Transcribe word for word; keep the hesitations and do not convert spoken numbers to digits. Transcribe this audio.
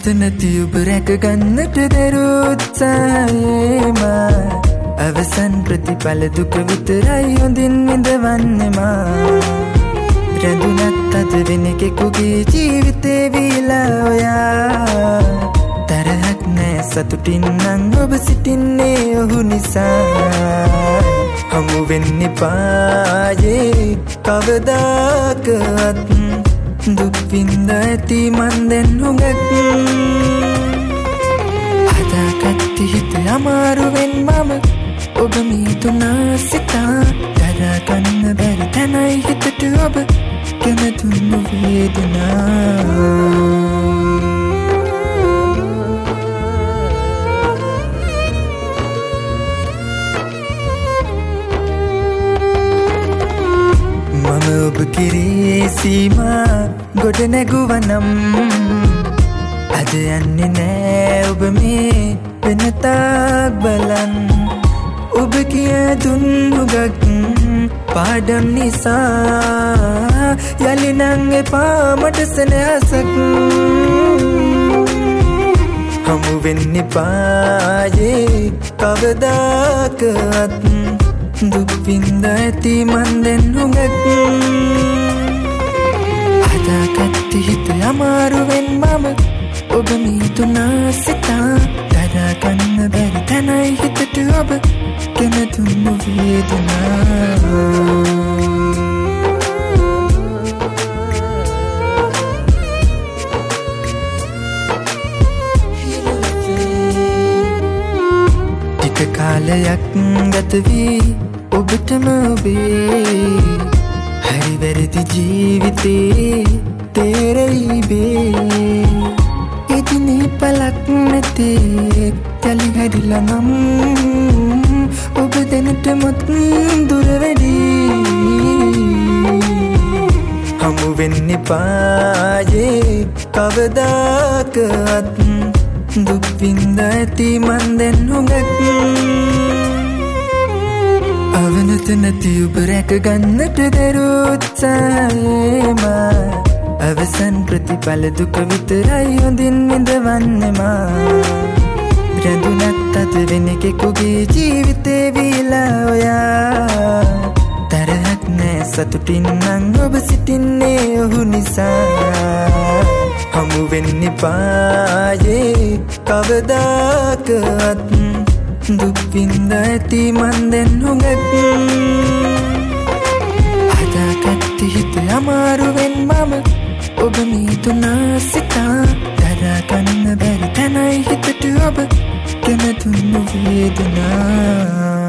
අවනත නැති ඔබ රැක ගන්නට දරුත්සායේ මා අවසන් ප්‍රතිඵල දුක විතරයි හොඳින් විඳවන්නේ මා රැඳුනත් අද වෙන කෙකුගේ ජීවිතේ වීලා ඔයා තරහක් නෑ සතුටින් නම් ඔබ සිටින්නේ ඔහු නිසා හමු වෙන්න පායේ කවදාකවත් දුක් විඳ ඇති මන් දැන් හුඟක් හදාගත්ත හිත අමාරුවෙන් මම ඔබ මිතුනා සිතා දරා ගන්න බැරි තැනයි හිතට ඔබ ගෙන දුන්නු වේදනා ඔබ කිරී සීමා ගොඩ නැගුවනම් අද යන්නේ නෑ ඔබ මේ වෙනතාක් බලන් ඔබ කිය දුන්නුගක් පාඩම් නිසා යලි නං එපා මට සෙනෙහසක් හමු වෙන්න පායේ කවදාකවත් දුක් විඳ ඇති මන් දැන් හුඟක් හදාගත්ත හිත අමාරුවෙන් මම ඔබ මිතුනා සිතා දරා ගන්න බැරි තැනයි හිතට ඔබ ගෙන දුන්නු වේදනා කාලයක් ගත වී ඔබටම ඔබේ හරි වැරදි ජීවිතේ තේරෙයි බේ ඉදිනේ පලක් නැතේ යලි හැදිලා නම් ඔබ දැනටමත් දුර වැඩි හමු වෙන්න පායේ කවදාකවත් දුක් විඳ ඇති මන් දැන් හුඟක් අවනත නැති ඔබ රැක ගන්නට දරුත්සායේ මා අවසන් ප්‍රතිඵල දුක විතරයි හොඳින් විඳවන්නේ මා රැඳුනත් අද වෙන කෙකුගේ ජීවිතේ වීලා ඔයා තරහක් නෑ සතුටින් නම් ඔබ සිටින්නේ ඔහු නිසා හමු වෙන්න පායේ කවදාකවත් දුක් විඳ ඇති මන් දැන් හුඟක් හදාගත්ත හිත අමාරුවෙන් මම ඔබ මිතුනා සිතා දරා ගන්න බැරි තැනයි හිතට ඔබ ගෙන දුන්නු වේදනා